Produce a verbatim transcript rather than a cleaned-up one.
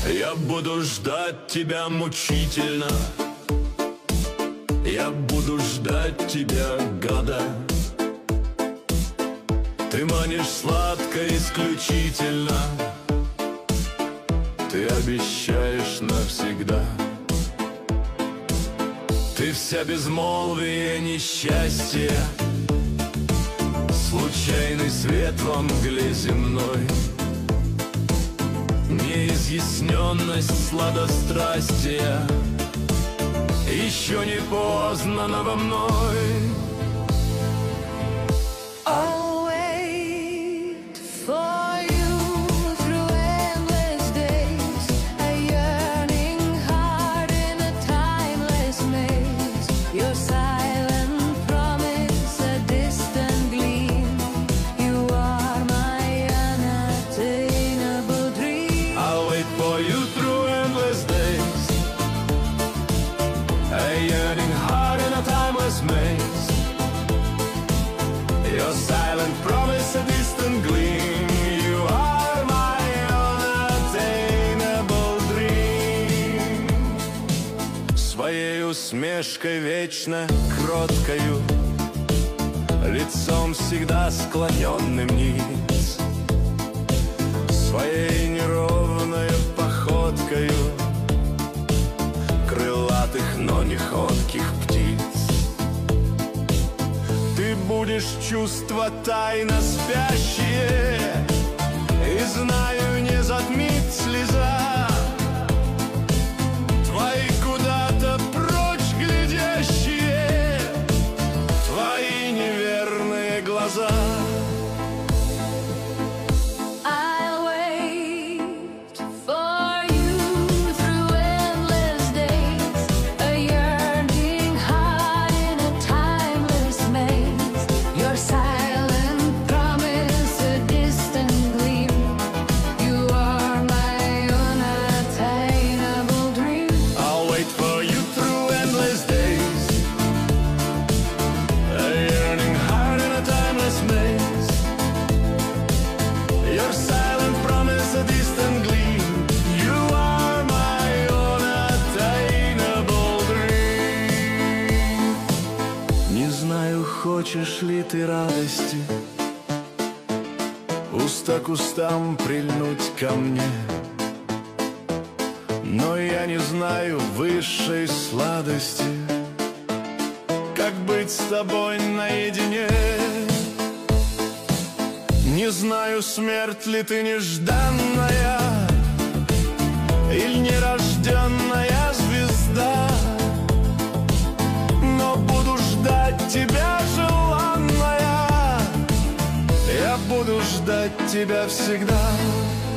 Я буду ждать тебя мучительно, я буду ждать тебя года. Ты манишь сладко исключительно, ты обещаешь навсегда. Ты вся безмолвие несчастья, случайный свет во мгле земной, неизъясненность сладострастия. Еще не поздно, но во мной. I'll wait for you through endless days, a yearning heart in a timeless maze. Your silent promise, a distant gleam. You are my unattainable dream. I'll wait for you through endless days, a yearning heart in a timeless maze. Your silent promise, a distant gleam. You are my unattainable dream. Своей усмешкой вечно кроткою, лицом всегда склоненным низ, своей неровной походкою крылатых, но не ходких птиц. Ты будешь чувства тайно спящие, и знаю, не затмит слеза твои куда-то прочь глядящие, твои неверные глаза. I'll wait for you through endless days, a yearning heart in a timeless maze. Your silent promise, a distant gleam. You are my unattainable dream. I'll wait for you through endless days, a yearning heart in a timeless maze. Your silent promise, a distant gleam. You are my unattainable dream. Не знаю, хочешь ли ты радости, уста к устам прильнуть ко мне, но я не знаю высшей сладости, как быть с тобой наедине. Не знаю, смерть ли ты нежданная или нерожденная звезда, но буду ждать тебя, желанная, я буду ждать тебя всегда.